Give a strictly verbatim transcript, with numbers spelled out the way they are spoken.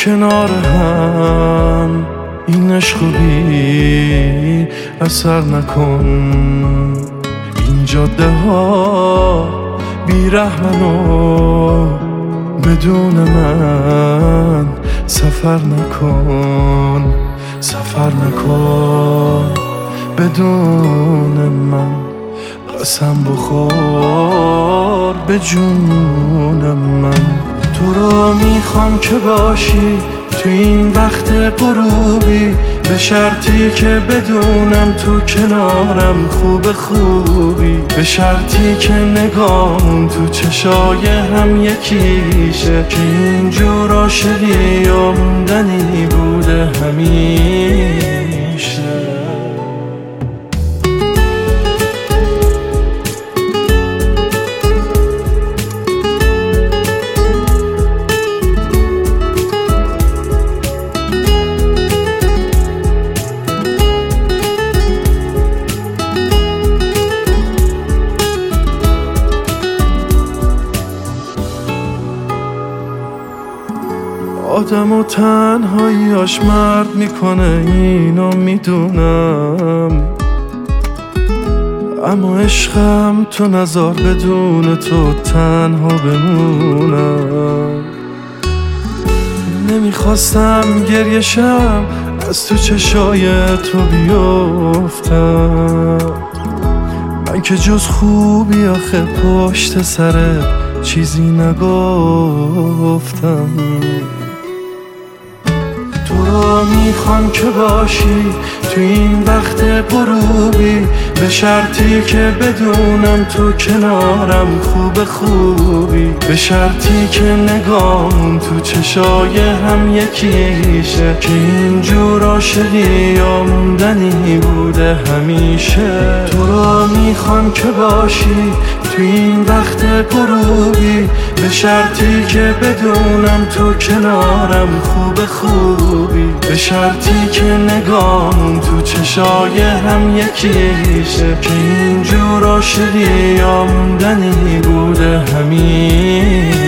کنار هم این عشق بی اثر نکن. این جاده ها بی رحمن و بدون من سفر نکن، سفر نکن بدون من. قسم بخور به جون من. تو رو میخوام که باشی تو این وقت غروبی، به شرطی که بدونم تو کنارم خوب خوبی، به شرطی که نگام تو چشای هم یکیشه، که اینجور عاشقی یا موندنی بوده همیشه. آدم و تنهاییاش مرد میکنه اینو میدونم، اما عشقم تو نذار بدون تو تنها بمونم. نمیخواستم گریه شم از تو چشای تو بیفتم، من که جز خوبی آخه پشت سرت چیزی نگفتم. تو رو میخوام که باشی تو این وقت غروبی، به شرطی که بدونم تو کنارم خوب خوبی، به شرطی که نگام تو چشای هم یکیشه، که اینجور عاشقی یا موندنی بوده همیشه. تو رو میخوام که باشی تو این وقت غروبی، به شرطی که بدونم تو کنارم خوب خوبی، به شرطی که نگام تو چشای هم یکیشه، که اینجور عاشقی یا موندنی بوده همیشه.